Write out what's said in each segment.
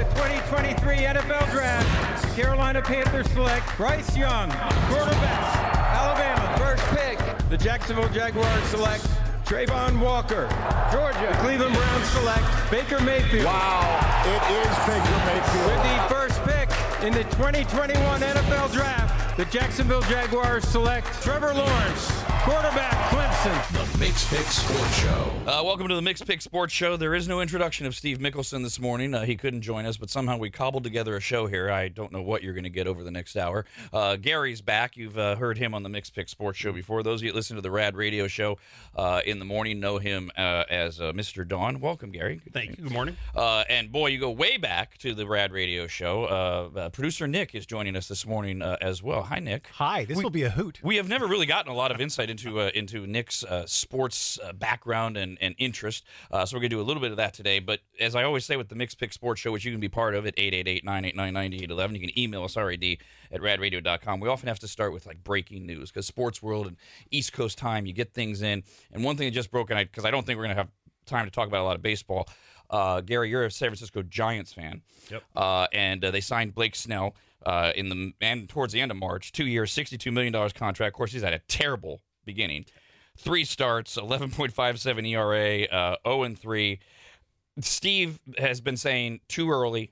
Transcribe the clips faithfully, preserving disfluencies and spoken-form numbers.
the twenty twenty-three N F L Draft, Carolina Panthers select Bryce Young, quarterback, Alabama. First pick. The Jacksonville Jaguars select Trayvon Walker. Georgia. The Cleveland Browns select Baker Mayfield. Wow, it is Baker Mayfield. With the first pick in the twenty twenty-one N F L Draft, the Jacksonville Jaguars select Trevor Lawrence, quarterback, Clemson. The Mixed Pick Sports Show. Uh, welcome to the Mixed Pick Sports Show. There is no introduction of Steve Mickelson this morning. Uh, he couldn't join us, but somehow we cobbled together a show here. I don't know what you're going to get over the next hour. Uh, Gary's back. You've uh, heard him on the Mixed Pick Sports Show before. Those of you that listen to the Rad Radio Show uh, in the morning know him uh, as uh, Mister Dawn. Welcome, Gary. Good Thank you. Good morning. Uh, and boy, you go way back to the Rad Radio Show. Uh, uh, producer Nick is joining us this morning uh, as well. Hi, Nick. Hi. This we, will be a hoot. We have never really gotten a lot of insight into uh, into Nick's uh, sports uh, background and, and interest, uh, so we're going to do a little bit of that today. But as I always say with the Mixed Pick Sports Show, which you can be part of at eight eight eight, nine eight nine, nine eight one one, you can email us, R A D, at rad radio dot com. We often have to start with like breaking news because sports world and East Coast time, you get things in. And one thing that just broke, and because I, I don't think we're going to have time to talk about a lot of baseball, uh, Gary, you're a San Francisco Giants fan. Yep. Uh, and uh, they signed Blake Snell uh, in the and towards the end of March, two years, sixty-two million dollars contract. Of course, he's had a terrible beginning. Three starts, eleven point five seven E R A, uh, oh and three. Steve has been saying too early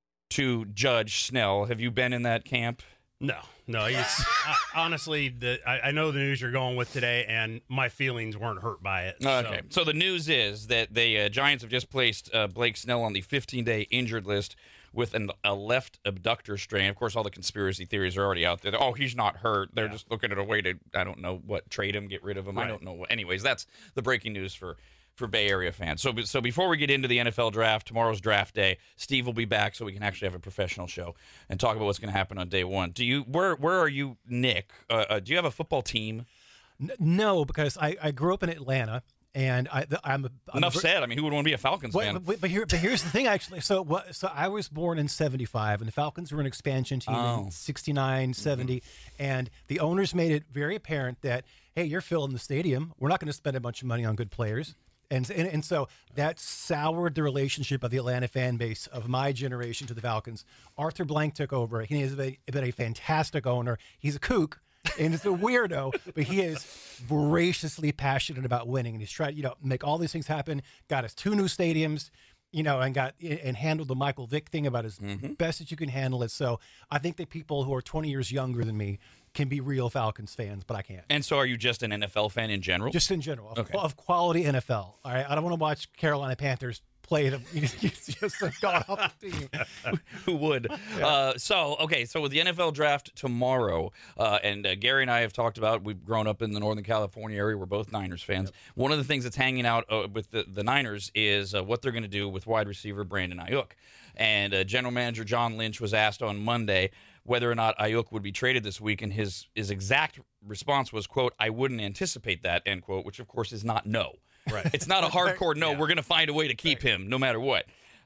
to judge Snell. Have you been in that camp? No, no. It's, I, honestly, the, I, I know the news you're going with today, and my feelings weren't hurt by it. Okay. So, So the news is that the uh, Giants have just placed uh, Blake Snell on the fifteen-day injured list with an, a left abductor strain. Of course, all the conspiracy theories are already out there. Oh, he's not hurt. They're Yeah. just looking at a way to, I don't know what, trade him, get rid of him. I Right. don't know what. Anyways, that's the breaking news for, for Bay Area fans. So, so before we get into the N F L draft, tomorrow's draft day, Steve will be back so we can actually have a professional show and talk about what's going to happen on day one. Do you, where, where are you, Nick? Uh, uh, do you have a football team? N- no, because I, I grew up in Atlanta, and I, the, I'm, a, I'm Enough a, said. I mean, who would want to be a Falcons But, fan? but, but, here, but here's the thing, actually. So what? So I was born in seventy-five, and the Falcons were an expansion team Oh. in sixty-nine, seventy, and the owners made it very apparent that, hey, you're filling the stadium. We're not going to spend a bunch of money on good players. And, and and so that soured the relationship of the Atlanta fan base of my generation to the Falcons. Arthur Blank took over. He has been a, been a fantastic owner. He's a kook. And it's a weirdo, but he is voraciously passionate about winning, and he's tried, you know, make all these things happen. Got us two new stadiums, you know, and got and handled the Michael Vick thing about as Mm-hmm. best that you can handle it. So I think that people who are twenty years younger than me can be real Falcons fans, but I can't. And so, are you just an N F L fan in general? Just in general, of, Okay. of quality N F L. All right, I don't want to watch Carolina Panthers play them. It's just a god awful team. Who would? Uh, so, okay, so with the N F L draft tomorrow, uh, and uh, Gary and I have talked about, we've grown up in the Northern California area. We're both Niners fans. Yep. One of the things that's hanging out uh, with the, the Niners is uh, what they're going to do with wide receiver Brandon Ayuk. And uh, General Manager John Lynch was asked on Monday whether or not Ayuk would be traded this week, and his, his exact response was, quote, "I wouldn't anticipate that," end quote, which, of course, is not no. Right. It's not a hardcore no. Yeah. We're going to find a way to keep him no matter what.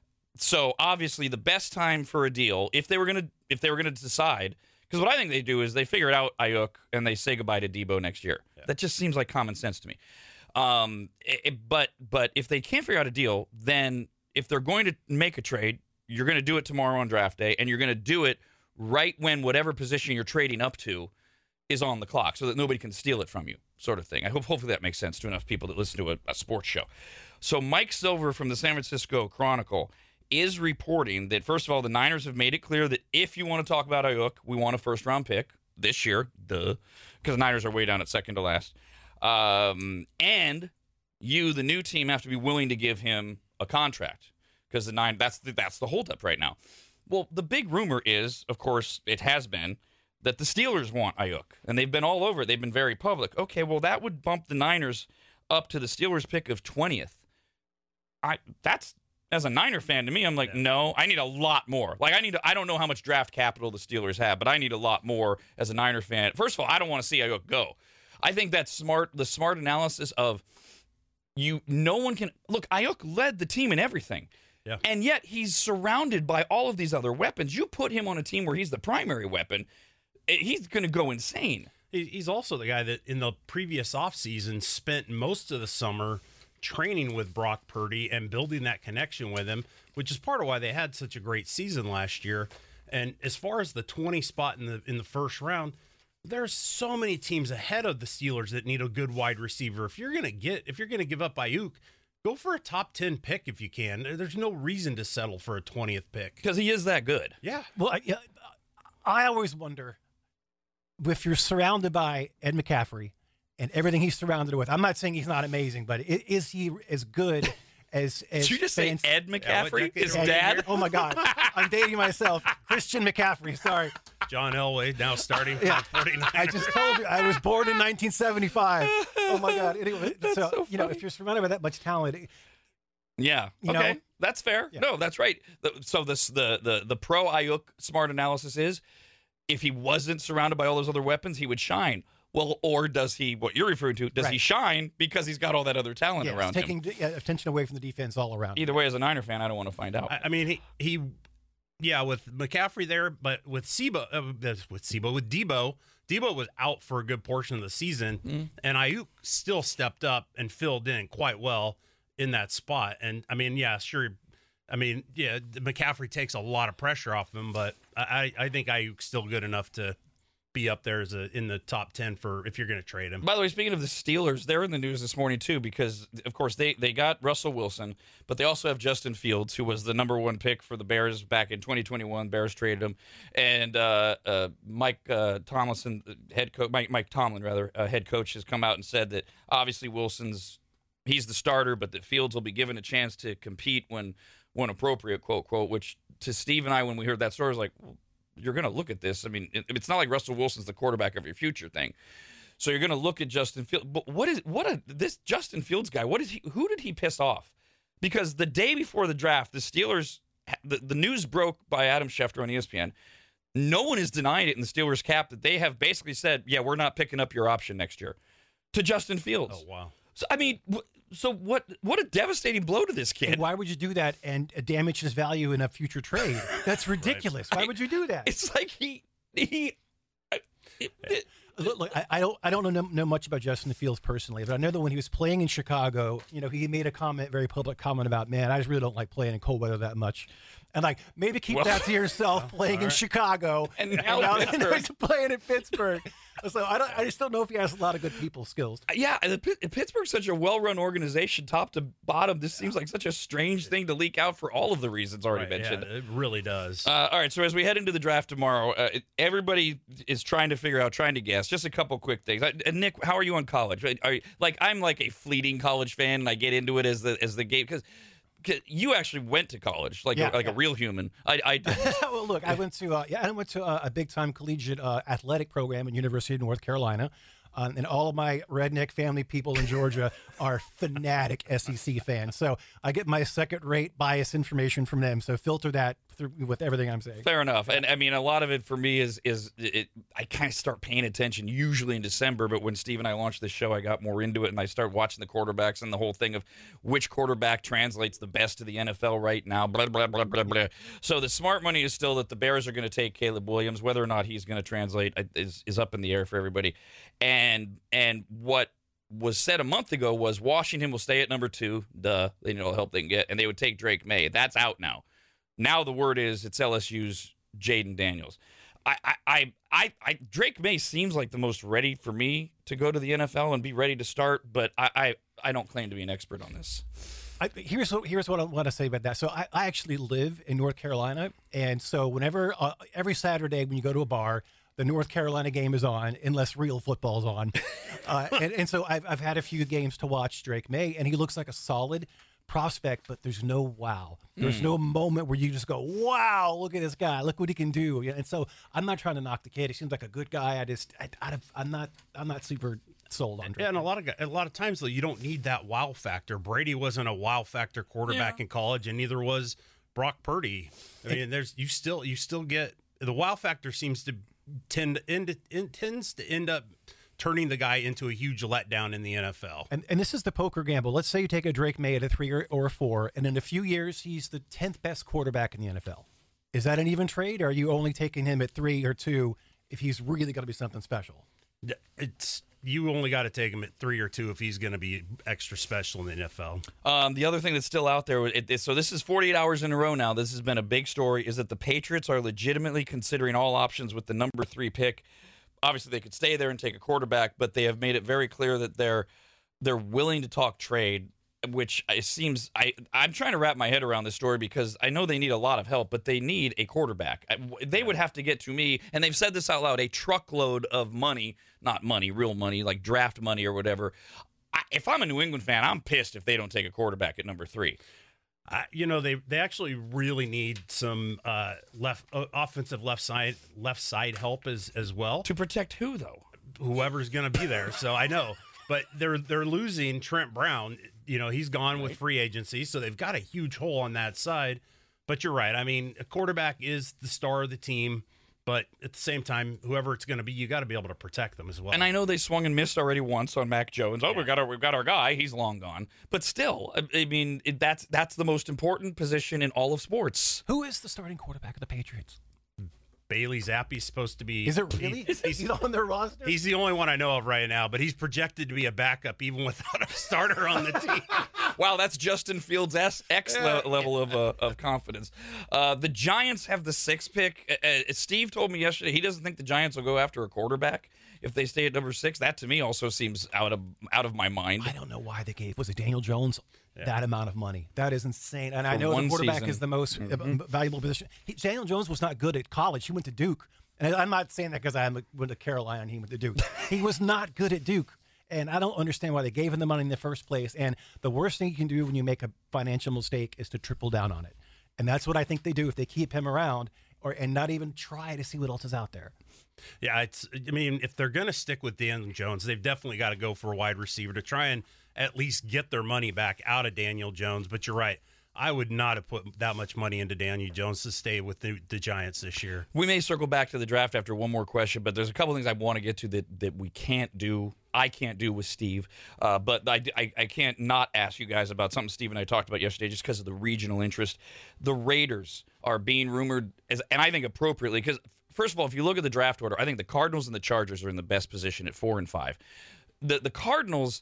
So obviously, the best time for a deal, if they were going to, if they were going to decide, because what I think they do is they figure it out Ayuk and they say goodbye to Debo next year. Yeah. That just seems like common sense to me. Um, it, but but if they can't figure out a deal, then if they're going to make a trade, you're going to do it tomorrow on draft day, and you're going to do it right when whatever position you're trading up to is on the clock, so that nobody can steal it from you, sort of thing. I hope hopefully that makes sense to enough people that listen to a, a sports show. So Mike Silver from the San Francisco Chronicle is reporting that, first of all, the Niners have made it clear that if you want to talk about Ayuk, we want a first-round pick this year, duh, because the Niners are way down at second to last. Um, and you, the new team, have to be willing to give him a contract, because the nine that's the, that's the holdup right now. Well, the big rumor is, of course, it has been, that the Steelers want Ayuk, and they've been all over it. They've been very public. Okay, well, that would bump the Niners up to the Steelers' pick of twentieth. I that's as a Niner fan, to me, I'm like, yeah. no, I need a lot more. Like, I need, to, I don't know how much draft capital the Steelers have, but I need a lot more as a Niner fan. First of all, I don't want to see Ayuk go. I think that's smart. The smart analysis of you, no one can look. Ayuk led the team in everything. Yeah. And yet he's surrounded by all of these other weapons. You put him on a team where he's the primary weapon, he's going to go insane. He's also the guy that in the previous offseason spent most of the summer training with Brock Purdy and building that connection with him, which is part of why they had such a great season last year. And as far as the twenty spot in the in the first round, there's so many teams ahead of the Steelers that need a good wide receiver. If you're gonna get, if you're gonna give up Ayuk, go for a top ten pick if you can. There's no reason to settle for a twentieth pick because he is that good. Yeah. Well, I, yeah, I always wonder if you're surrounded by Ed McCaffrey and everything he's surrounded with. I'm not saying he's not amazing, but is he as good as? as Did you just fans, say Ed McCaffrey? Yeah, His Ed, dad? Oh my God, I'm dating myself. Christian McCaffrey. Sorry. John Elway now starting for Yeah. the forty-niners. I just told you I was born in nineteen seventy-five. Oh my God. Anyway, so, so you know, funny. if you're surrounded by that much talent, Yeah. You okay. know? That's fair. Yeah. No, that's right. The, so this the the the pro Ayuk smart analysis is if he wasn't surrounded by all those other weapons, he would shine. Well, or does he? What you're referring to? Does he Right. shine because he's got all that other talent yeah, it's around him? taking yeah, attention away from the defense all around. Either way, as a Niner fan, I don't want to find out. I, I mean, he, he, yeah, with McCaffrey there, but with Sebo, uh, with Sebo, with Debo, Debo was out for a good portion of the season, Mm. and Ayuk still stepped up and filled in quite well in that spot. And I mean, yeah, sure. I mean, yeah, McCaffrey takes a lot of pressure off him, but I, I think Ayuk's still good enough to be up there as a, in the top ten for if you're going to trade him. By the way, speaking of the Steelers, they're in the news this morning too because, of course, they, they got Russell Wilson, but they also have Justin Fields, who was the number one pick for the Bears back in twenty twenty-one. Bears traded him, and uh, uh, Mike uh, Tomlinson, head coach, Mike Mike Tomlin rather, uh, head coach, has come out and said that obviously Wilson's he's the starter, but that Fields will be given a chance to compete when when appropriate, quote quote. Which to Steve and I, when we heard that story, was like, well, you're going to look at this. I mean, it, it's not like Russell Wilson's the quarterback of your future thing. So you're going to look at Justin Fields. But what is what a this Justin Fields guy? What is he? Who did he piss off? Because the day before the draft, the Steelers, the, the news broke by Adam Schefter on E S P N. No one is denying it in the Steelers cap that they have basically said, yeah, we're not picking up your option next year to Justin Fields. Oh, wow. So I mean, so what? What a devastating blow to this kid. And why would you do that and uh, damage his value in a future trade? That's ridiculous. Why would you do that? It's like he he. It, it, Look, look, I, I don't, I don't know, know much about Justin Fields personally, but I know that when he was playing in Chicago, you know, he made a comment, very public comment about, man, I just really don't like playing in cold weather that much, and like maybe keep Well, that to yourself, playing in Chicago, And now and Pittsburgh. he's playing in Pittsburgh. So I don't, I just don't know if he has a lot of good people skills. Yeah, the, Pitt- Pittsburgh's such a well-run organization, top to bottom. This seems like such a strange thing to leak out for all of the reasons already Right, mentioned. yeah, it really does. Uh, all right, so as we head into the draft tomorrow, uh, it- everybody is trying to figure out, trying to guess. Just a couple quick things. Uh, Nick, how are you on college? Are you, like I'm like a fleeting college fan, and I get into it as the as the game because you actually went to college, like Yeah, a, like yeah. a real human. I, I didn't. Well, look, I went to uh, yeah, I went to a, a big time collegiate uh, athletic program at University of North Carolina, um, and all of my redneck family people in Georgia are fanatic S E C fans. So I get my second rate bias information from them. So filter that through with everything I'm saying. Fair enough, and I mean a lot of it for me is is it, I kind of start paying attention usually in December, but when Steve and I launched this show, I got more into it, and I started watching the quarterbacks and the whole thing of which quarterback translates the best to the N F L right now. Blah blah blah blah blah. So the smart money is still that the Bears are going to take Caleb Williams. Whether or not he's going to translate is is up in the air for everybody, and and what was said a month ago was Washington will stay at number two. Duh, they know the help they can get, and they would take Drake May. That's out now. Now the word is it's L S U's Jaden Daniels. I, I, I, I, I, Drake May seems like the most ready for me to go to the N F L and be ready to start, but I, I, I don't claim to be an expert on this. I, here's what here's what I want to say about that. So I, I actually live in North Carolina, and so whenever uh, every Saturday when you go to a bar, the North Carolina game is on, unless real football's on. uh, and, and so I've I've had a few games to watch Drake May, and he looks like a solid prospect, but there's no wow. There's Mm. no moment where you just go, wow, look at this guy, look what he can do. Yeah, and so I'm not trying to knock the kid. He seems like a good guy. I just, I, I, I'm not, I'm not super sold on Drake. Yeah, and a lot of gu- a lot of times though, you don't need that wow factor. Brady wasn't a wow factor quarterback Yeah. in college, and neither was Brock Purdy. I mean, there's you still you still get the wow factor seems to tend to end it tends to end up turning the guy into a huge letdown in the N F L. And and this is the poker gamble. Let's say you take a Drake May at a three or, or a four, and in a few years he's the tenth best quarterback in the N F L. Is that an even trade, or are you only taking him at three or two if he's really going to be something special? It's you only got to take him at three or two if he's going to be extra special in the N F L. Um, the other thing that's still out there, it, it, so this is forty-eight hours in a row now. This has been a big story, is that the Patriots are legitimately considering all options with the number three pick. Obviously, they could stay there and take a quarterback, but they have made it very clear that they're they're willing to talk trade, which it seems I, I'm trying to wrap my head around this story because I know they need a lot of help, but they need a quarterback. They would have to get to me, and they've said this out loud, a truckload of money, not money, real money, like draft money or whatever. I, if I'm a New England fan, I'm pissed if they don't take a quarterback at number three. Uh, you know, they they actually really need some uh, left uh, offensive left side left side help as as well. To protect who, though? Whoever's going to be there. So I know. But they're they're losing Trent Brown. You know, he's gone with free agency, so they've got a huge hole on that side. But you're right. I mean, a quarterback is the star of the team, but at the same time, whoever it's going to be, you got to be able to protect them as well. And I know they swung and missed already once on Mac Jones. Oh, Yeah. we've got our we've got our guy. He's long gone. But still, I, I mean, it, that's that's the most important position in all of sports. Who is the starting quarterback of the Patriots? Bailey Zappi's supposed to be. Is it really? he- Is he on their roster? He's the only one I know of right now, but he's projected to be a backup even without a starter on the team. Wow, that's Justin Fields' X X le- level of uh, of confidence. Uh, the Giants have the sixth pick. Uh, uh, Steve told me yesterday he doesn't think the Giants will go after a quarterback if they stay at number six. That to me also seems out of out of my mind. I don't know why they gave was it Daniel Jones that amount of money. That is insane. And I For know one the quarterback season. is the most uh, valuable position. He, Daniel Jones was not good at college. He went to Duke. And I'm not saying that because I went to Carolina and he went to Duke. He was not good at Duke. And I don't understand why they gave him the money in the first place. And the worst thing you can do when you make a financial mistake is to triple down on it. And that's what I think they do if they keep him around or and not even try to see what else is out there. Yeah, it's. I mean, if they're going to stick with Daniel Jones, they've definitely got to go for a wide receiver to try and at least get their money back out of Daniel Jones. But you're right. I would not have put that much money into Daniel Jones to stay with the, the Giants this year. We may circle back to the draft after one more question, but there's a couple things I want to get to that, that we can't do. I can't do with Steve, uh, but I, I, I can't not ask you guys about something Steve and I talked about yesterday just because of the regional interest. The Raiders are being rumored, as, and I think appropriately, because first of all, if you look at the draft order, I think the Cardinals and the Chargers are in the best position at four and five. The the Cardinals,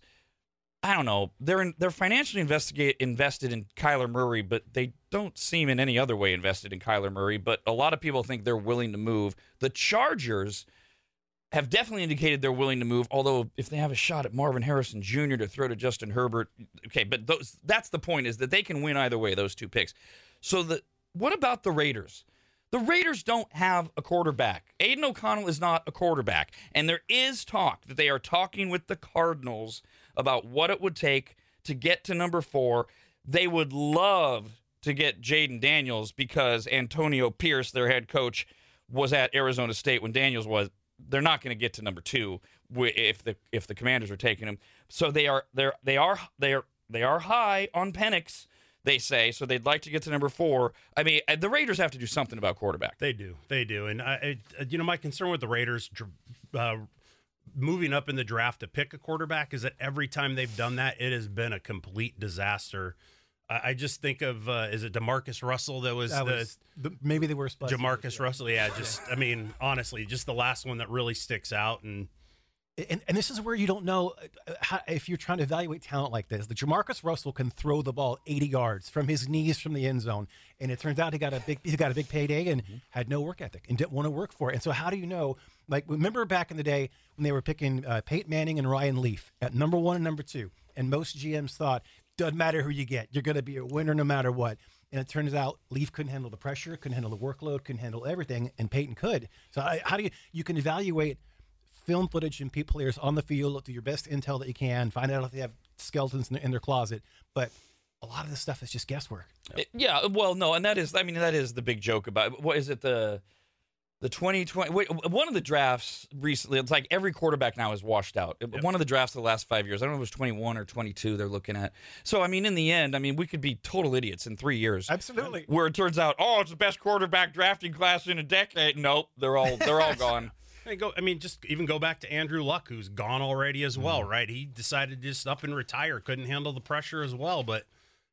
I don't know, they're in, they're financially investigate, invested in Kyler Murray, but they don't seem in any other way invested in Kyler Murray. But a lot of people think they're willing to move. The Chargers have definitely indicated they're willing to move, although if they have a shot at Marvin Harrison Junior to throw to Justin Herbert, okay, but those that's the point, is that they can win either way, those two picks. So the what about the Raiders? The Raiders don't have a quarterback. Aiden O'Connell is not a quarterback. And there is talk that they are talking with the Cardinals about what it would take to get to number four. They would love to get Jaden Daniels because Antonio Pierce, their head coach, was at Arizona State when Daniels was. They're not going to get to number two if the if the Commanders are taking him. So they are they they are they are they are high on Penix, they say. So they'd like to get to number four. I mean, the Raiders have to do something about quarterback. They do, they do, and I, I you know, my concern with the Raiders uh, moving up in the draft to pick a quarterback is that every time they've done that, it has been a complete disaster. I just think of, uh, is it DeMarcus Russell that was, That the, was the, maybe the worst. Jamarcus Russell? Yeah, just, I mean, honestly, just the last one that really sticks out. And And, and this is where you don't know uh, how, if you're trying to evaluate talent like this. The Jamarcus Russell can throw the ball eighty yards from his knees from the end zone, and it turns out he got a big he got a big payday and mm-hmm. had no work ethic and didn't want to work for it. And so, how do you know? Like, remember back in the day when they were picking uh, Peyton Manning and Ryan Leaf at number one and number two, and most G Ms thought, doesn't matter who you get, you're going to be a winner no matter what. And it turns out Leaf couldn't handle the pressure, couldn't handle the workload, couldn't handle everything, and Peyton could. So, I, how do you you can evaluate film footage and people players on the field, look to your best intel that you can, find out if they have skeletons in their, in their closet. But a lot of this stuff is just guesswork. It, yeah, well, no, and that is, I mean, that is the big joke about, what is it, the the twenty twenty, wait, one of the drafts recently, it's like every quarterback now is washed out. Yep. One of the drafts of the last five years, I don't know if it was twenty-one or twenty-two they're looking at. So, I mean, in the end, I mean, we could be total idiots in three years. Absolutely. Where it turns out, oh, it's the best quarterback drafting class in a decade. Nope, they're all, they're all gone. I go. I mean, just even go back to Andrew Luck, who's gone already as well, right? He decided to just up and retire, couldn't handle the pressure as well. But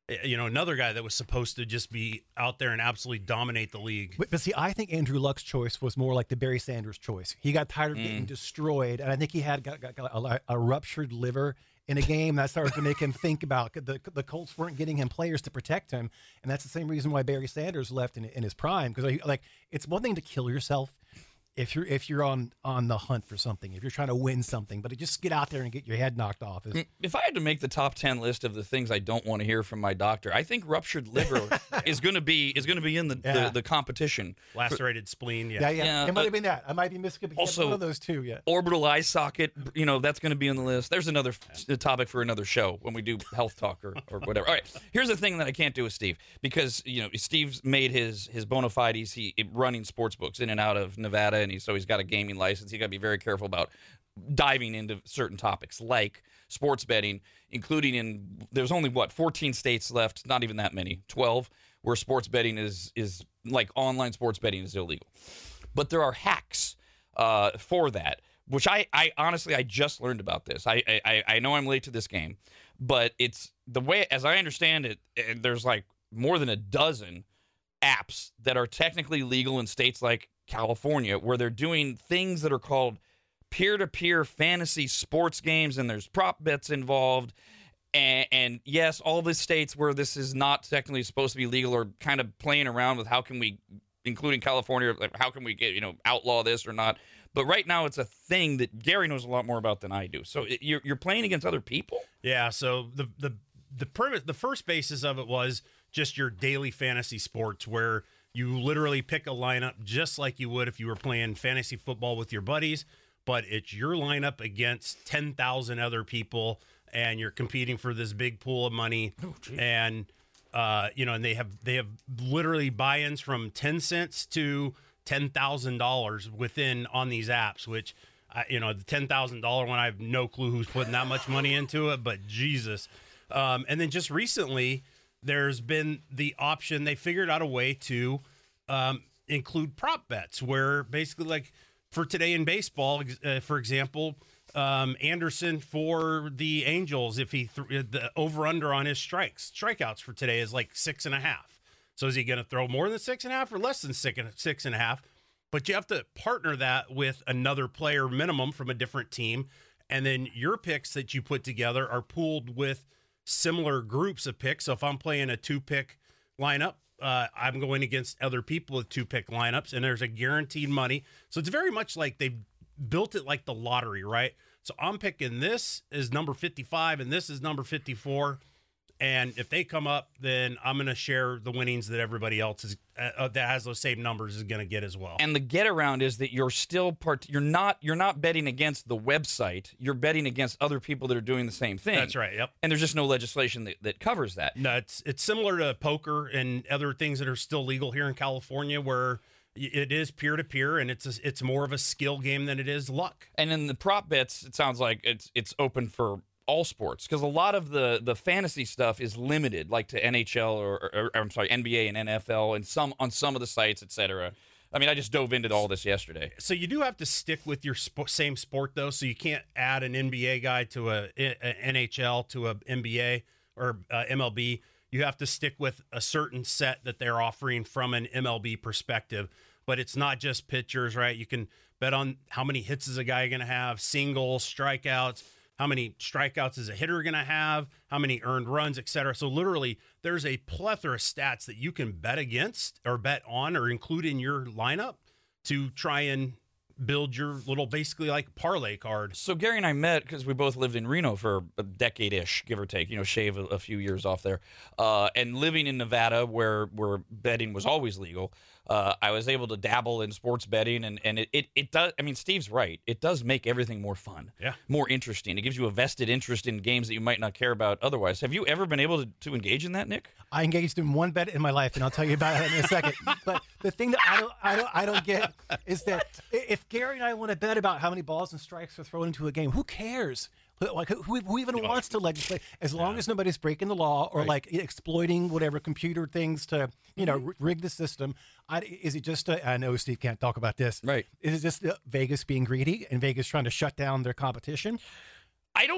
you know, another guy that was supposed to just be out there and absolutely dominate the league. But, but see, I think Andrew Luck's choice was more like the Barry Sanders choice. He got tired of Mm. getting destroyed, and I think he had got, got, got a, a ruptured liver in a game that started to make him think about the the Colts weren't getting him players to protect him, and that's the same reason why Barry Sanders left in, in his prime. Because like, it's one thing to kill yourself if you're if you're on on the hunt for something, if you're trying to win something, but to just get out there and get your head knocked off is. If I had to make the top ten list of the things I don't want to hear from my doctor, I think ruptured liver is going to be is going to be in the, Yeah. the, the competition. Lacerated spleen, yeah. Yeah, yeah, Yeah, it might uh, have been that. I might be miscommunicating. also- one of those two. Yeah. Orbital eye socket, you know, that's going to be on the list. There's another f- topic for another show when we do health talk or, or whatever. All right, here's the thing that I can't do with Steve, because, you know, Steve's made his his bona fides. He running sports books in and out of Nevada, and he, so he's got a gaming license. You got to be very careful about diving into certain topics like sports betting, including in there's only what fourteen states left, not even that many, twelve, where sports betting is is like online sports betting is illegal. But there are hacks uh, for that, which I, I honestly I just learned about this. I, I I know I'm late to this game, but it's the way as I understand it. And there's like more than a dozen apps that are technically legal in states like California, where they're doing things that are called peer-to-peer fantasy sports games, and there's prop bets involved. And, and yes, all the states where this is not technically supposed to be legal are kind of playing around with how can we, including California, like how can we get, you know, outlaw this or not. But right now it's a thing that Gary knows a lot more about than I do. So it, you're you're playing against other people? Yeah, so the the the premise, the first basis of it was just your daily fantasy sports, where you literally pick a lineup just like you would if you were playing fantasy football with your buddies, but it's your lineup against ten thousand other people, and you're competing for this big pool of money. Oh, and uh, you know, and they have they have literally buy-ins from ten cents to ten thousand dollars within on these apps, which uh, you know, the ten thousand dollar one, I have no clue who's putting that much money into it, but Jesus. Um, and then just recently, there's been the option, they figured out a way to um, include prop bets, where basically, like for today in baseball, uh, for example, um, Anderson for the Angels, if he th- the over under on his strikes, strikeouts for today is like six and a half. So is he going to throw more than six and a half or less than six and, six and a half? But you have to partner that with another player minimum from a different team. And then your picks that you put together are pooled with similar groups of picks. So if I'm playing a two-pick lineup, uh, I'm going against other people with two-pick lineups, and there's a guaranteed money. So it's very much like they've built it like the lottery, right? So I'm picking this is number fifty-five, and this is number fifty-four. And if they come up, then I'm going to share the winnings that everybody else is uh, that has those same numbers is going to get as well. And the get around is that you're still part. You're not. You're not betting against the website. You're betting against other people that are doing the same thing. That's right. Yep. And there's just no legislation that, that covers that. No, it's it's similar to poker and other things that are still legal here in California, where it is peer to peer, and it's a, it's more of a skill game than it is luck. And in the prop bets, it sounds like it's it's open for all sports, because a lot of the the fantasy stuff is limited, like to N H L or, or, or I'm sorry, N B A and N F L, and some on some of the sites, et cetera. I mean, I just dove into all this yesterday. So you do have to stick with your sp- same sport, though. So you can't add an N B A guy to a, a N H L to a N B A or uh, M L B. You have to stick with a certain set that they're offering from an M L B perspective. But it's not just pitchers, right? You can bet on how many hits is a guy going to have, singles, strikeouts, how many strikeouts is a hitter going to have, how many earned runs, et cetera. So literally, there's a plethora of stats that you can bet against or bet on or include in your lineup to try and build your little, basically like parlay card. So Gary and I met because we both lived in Reno for a decade-ish, give or take, you know, shave a, a few years off there. Uh, and living in Nevada, where where betting was always legal, uh, I was able to dabble in sports betting, and, and it, it, it does, I mean, Steve's right. It does make everything more fun, yeah, more interesting. It gives you a vested interest in games that you might not care about otherwise. Have you ever been able to, to engage in that, Nick? I engaged in one bet in my life, and I'll tell you about it in a second. But the thing that I don't, I don't, I don't get is that if Gary and I want to bet about how many balls and strikes are thrown into a game, who cares? Like who, who even wants to legislate? As long as nobody's breaking the law or Right. like exploiting whatever computer things to, you know, r- rig the system. I, is it just? A, I know Steve can't talk about this. Right? Is it just uh, Vegas being greedy and Vegas trying to shut down their competition? I don't.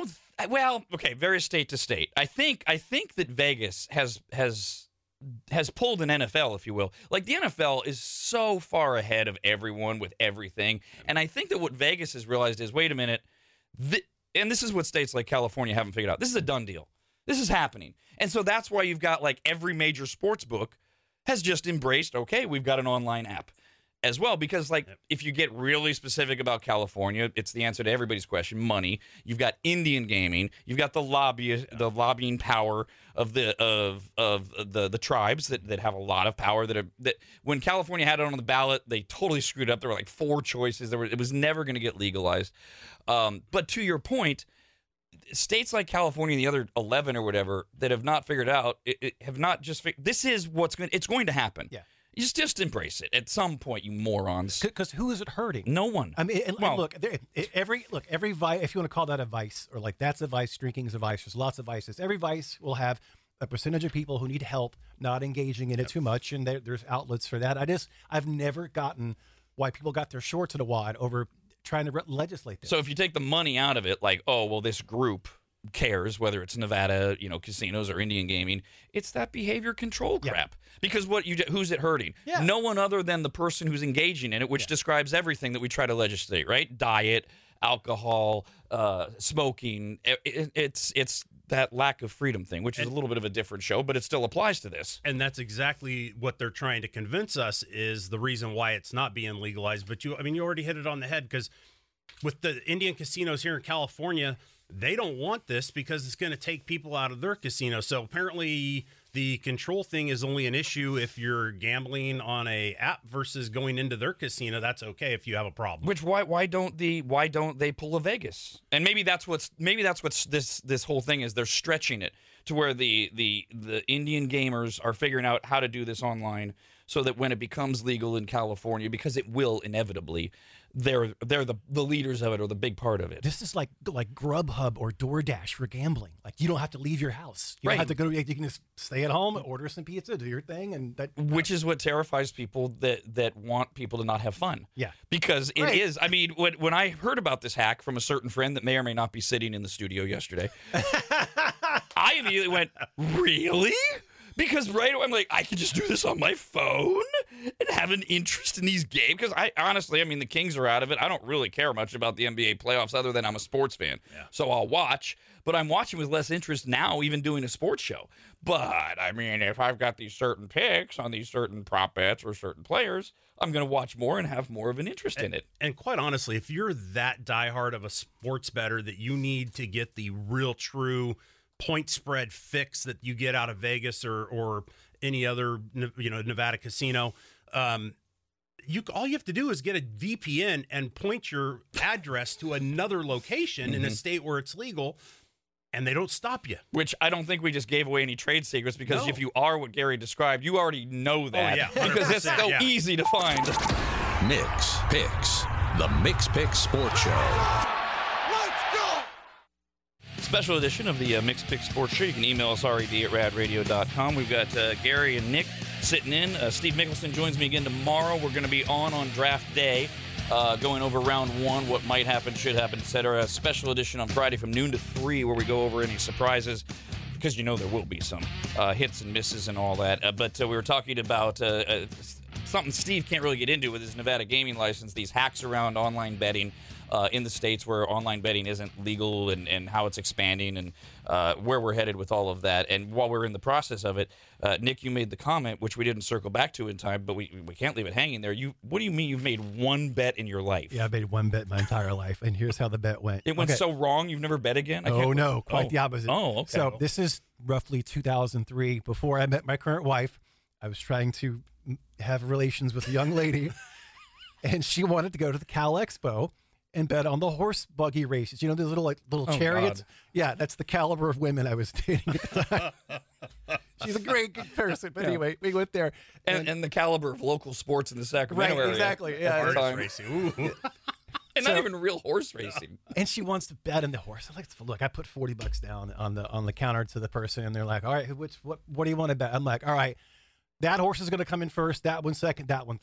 I, well, okay, varies state to state. I think I think that Vegas has has has pulled an N F L, if you will. Like, the N F L is so far ahead of everyone with everything, and I think that what Vegas has realized is, wait a minute, th- and this is what states like California haven't figured out. This is a done deal. This is happening, and so that's why you've got like every major sports book has just embraced, okay, we've got an online app as well, because like, if you get really specific about California, it's the answer to everybody's question: money. You've got Indian gaming. You've got the lobby, the lobbying power of the of of the the tribes that, that have a lot of power. That are, that when California had it on the ballot, they totally screwed up. There were like four choices. There were it was never going to get legalized. Um, but to your point, states like California and the other eleven or whatever that have not figured out it, it have not just fig- this is what's going. It's going to happen. Yeah. You just, just embrace it at some point, you morons. Because who is it hurting? No one. I mean, and, Well- and look, there, every look, every vice, if you want to call that a vice, or like that's a vice, drinking is a vice. There's lots of vices. Every vice will have a percentage of people who need help, not engaging in it too much, and there, there's outlets for that. I just, I've never gotten why people got their shorts in a wad over trying to re- legislate this. So if you take the money out of it, like, oh, well, this group cares whether it's Nevada, you know, casinos or Indian gaming, it's that behavior control Yeah. crap. Because what you who's it hurting? Yeah. No one other than the person who's engaging in it, which Yeah. describes everything that we try to legislate, right? Diet, alcohol, uh, smoking. It, it, it's it's that lack of freedom thing, which is a little bit of a different show, but it still applies to this. And that's exactly what they're trying to convince us is the reason why it's not being legalized. But you, I mean, you already hit it on the head, because with the Indian casinos here in California, they don't want this because it's going to take people out of their casino. So apparently the control thing is only an issue if you're gambling on a app versus going into their casino. That's okay if you have a problem. Which why why don't the why don't they pull a Vegas? And maybe that's what's maybe that's what's this this whole thing is. They're stretching it to where the the the Indian gamers are figuring out how to do this online, so that when it becomes legal in California, because it will inevitably, they're they're the the leaders of it, or the big part of it. This is like like Grubhub or DoorDash for gambling. Like, you don't have to leave your house. You Right. don't have to go. You can just stay at home, order some pizza, do your thing, and that. Which is what terrifies people that that want people to not have fun. Yeah. Because it Right. is. I mean, when when I heard about this hack from a certain friend that may or may not be sitting in the studio yesterday, I immediately went, "Really?" Because right away I'm like, I could just do this on my phone and have an interest in these games. Because I honestly, I mean, the Kings are out of it. I don't really care much about the N B A playoffs, other than I'm a sports fan. Yeah. So I'll watch. But I'm watching with less interest now, even doing a sports show. But I mean, if I've got these certain picks on these certain prop bets or certain players, I'm going to watch more and have more of an interest in it. And quite honestly, if you're that diehard of a sports bettor that you need to get the real true point spread fix that you get out of Vegas or or any other, you know, Nevada casino, um, you all you have to do is get a V P N and point your address to another location Mm-hmm. in a state where it's legal, and they don't stop you. Which I don't think we just gave away any trade secrets, because No. if you are what Gary described, you already know that. yeah, because it's so yeah. easy to find. Mix Picks, the Mix Picks Sports Show. Special edition of the uh, Mixed Pick Sports Show. You can email us, R E D at rad radio dot com. We've got uh, Gary and Nick sitting in. Uh, Steve Mickelson joins me again tomorrow. We're going to be on on draft day, uh, going over round one, what might happen, should happen, et cetera. A special edition on Friday from noon to three, where we go over any surprises, because you know there will be some uh, hits and misses and all that. Uh, but uh, we were talking about uh, uh, something Steve can't really get into with his Nevada gaming license, these hacks around online betting. Uh, in the states where online betting isn't legal, and, and how it's expanding, and uh, where we're headed with all of that. And while we're in the process of it, uh, Nick, you made the comment, which we didn't circle back to in time, but we we can't leave it hanging there. You, what do you mean you've made one bet in your life? Yeah, I made one bet my entire life, and here's how the bet went. It went Okay. so wrong, you've never bet again? I Oh can't- no, quite oh. the opposite. Oh, okay. So this is roughly two thousand three. Before I met my current wife, I was trying to m- have relations with a young lady, and she wanted to go to the Cal Expo and bet on the horse buggy races. You know, those little like little Oh, chariots. God. Yeah, that's the caliber of women I was dating at the time. She's a great good person, but anyway, we went there. and, and the caliber of local sports in the Sacramento Right, area. exactly, yeah. at the Horse time. racing. Ooh. And not So- even real horse racing. And she wants to bet on the horse. I'm like, look, I put forty bucks down on the on the counter to the person, and they're like, all right, which what what do you want to bet? I'm like, all right, that horse is going to come in first, that one second, that one third.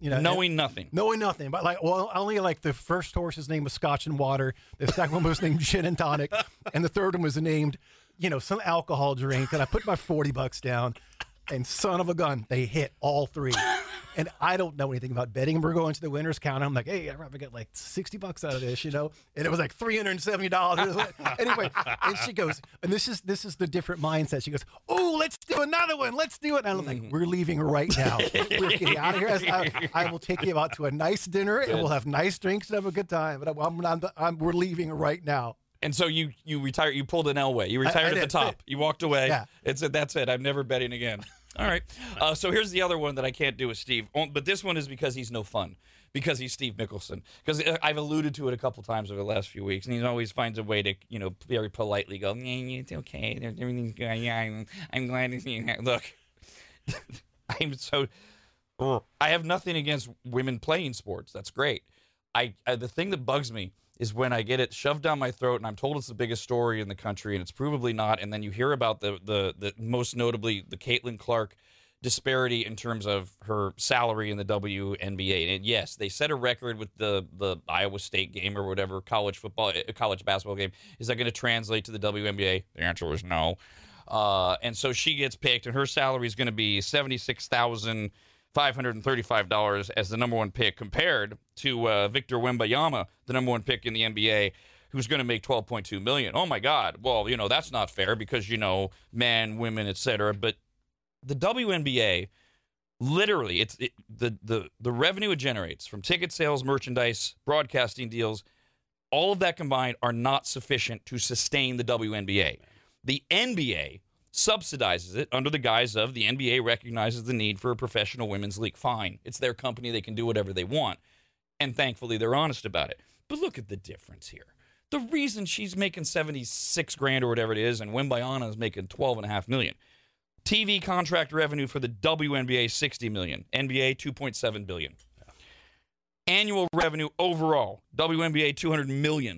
You know, knowing and, nothing. Knowing nothing. But like, well, only like the first horse's name was Scotch and Water. The second one was named Gin and Tonic. And the third one was named, you know, some alcohol drink. And I put my forty bucks down. And son of a gun, they hit all three. And I don't know anything about betting. We're going to the winner's counter. I'm like, hey, I'd rather get like sixty bucks out of this, you know? And it was like three hundred seventy dollars. Anyway, and she goes, and this is this is the different mindset. She goes, oh, let's do another one. Let's do it. And I'm like, we're leaving right now. We're getting out of here. I, I will take you out to a nice dinner, and we'll have nice drinks and have a good time. But I'm, I'm, I'm, we're leaving right now. And so you you retired. You pulled an Elway. You retired I at the did. top. You walked away. Yeah. It's it. That's it. I'm never betting again. All right. Uh, so here's the other one that I can't do with Steve. Oh, but this one is because he's no fun. Because he's Steve Mickelson. Because I've alluded to it a couple times over the last few weeks, and he always finds a way to, you know, very politely go, yeah, it's okay. Everything's good. Yeah, I'm, I'm glad to see you. Look, I'm so. I have nothing against women playing sports. That's great. I, I the thing that bugs me is when I get it shoved down my throat and I'm told it's the biggest story in the country and it's provably not, and then you hear about the the, the most notably the Caitlin Clark disparity in terms of her salary in the W N B A. And yes, they set a record with the the Iowa State game or whatever college football, college basketball game. Is that going to translate to the W N B A? The answer is no. Uh, and so she gets picked, and her salary is going to be seventy-six thousand five hundred thirty-five dollars as the number one pick, compared to uh, Victor Wembanyama, the number one pick in the N B A, who's going to make twelve point two million dollars. Oh, my God. Well, you know, that's not fair because, you know, men, women, et cetera. But the W N B A, literally, it's it, the, the, the revenue it generates from ticket sales, merchandise, broadcasting deals, all of that combined are not sufficient to sustain the W N B A. The N B A subsidizes it under the guise of the N B A recognizes the need for a professional women's league. Fine. It's their company. They can do whatever they want. And thankfully, they're honest about it. But look at the difference here. The reason she's making seventy-six grand or whatever it is, and Wembanyama is making twelve and a half million. T V contract revenue for the W N B A, sixty million. N B A, two point seven billion. Yeah. Annual revenue overall, W N B A, two hundred million.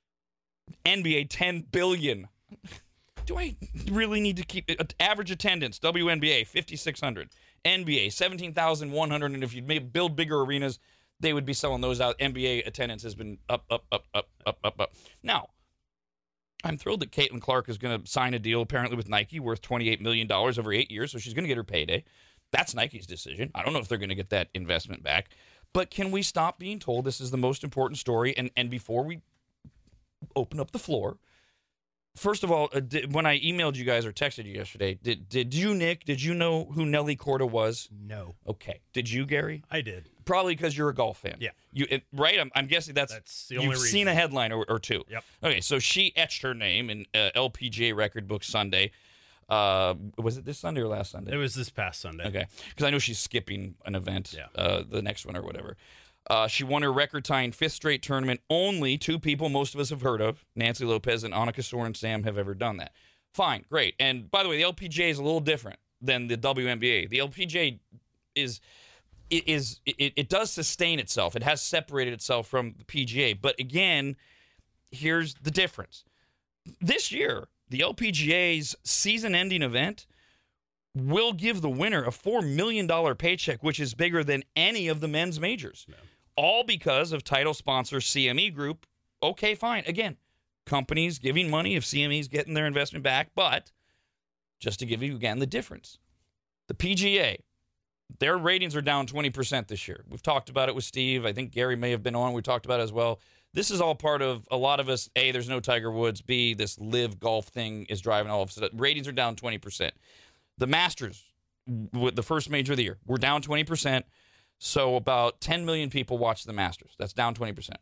N B A, ten billion. Do I really need to keep it? Average attendance, W N B A, fifty-six hundred. N B A, seventeen thousand one hundred. And if you build bigger arenas, they would be selling those out. N B A attendance has been up, up, up, up, up, up, up. Now, I'm thrilled that Caitlin Clark is going to sign a deal apparently with Nike worth twenty-eight million dollars over eight years, so she's going to get her payday. That's Nike's decision. I don't know if they're going to get that investment back. But can we stop being told this is the most important story? And, and before we open up the floor, first of all, uh, did, when I emailed you guys or texted you yesterday, did did you, Nick, did you know who Nelly Korda was? No. Okay. Did you, Gary? I did. Probably because you're a golf fan. Yeah. You it, right? I'm, I'm guessing that's, That's the only you've reason. seen a headline or, or two. Yep. Okay, so she etched her name in uh, L P G A record book Sunday. Uh, was it this Sunday or last Sunday? It was this past Sunday. Okay, because I know she's skipping an event, Yeah. uh, the next one or whatever. Uh, she won her record-tying fifth straight tournament. Only two people most of us have heard of, Nancy Lopez and Annika Sorenstam, have ever done that. Fine, great. And by the way, the L P G A is a little different than the W N B A. The L P G A is it is it, it does sustain itself. It has separated itself from the P G A. But again, here's the difference. This year, the L P G A's season-ending event will give the winner a four million dollars paycheck, which is bigger than any of the men's majors. Yeah. All because of title sponsor C M E Group. Okay, fine. Again, companies giving money if C M E's getting their investment back. But just to give you, again, the difference. The P G A, their ratings are down twenty percent this year. We've talked about it with Steve. I think Gary may have been on. We talked about it as well. This is all part of a lot of us. A, there's no Tiger Woods. B, this live golf thing is driving all of us. Ratings are down twenty percent. The Masters, with the first major of the year, we're down twenty percent. So about ten million people watch the Masters. That's down twenty percent.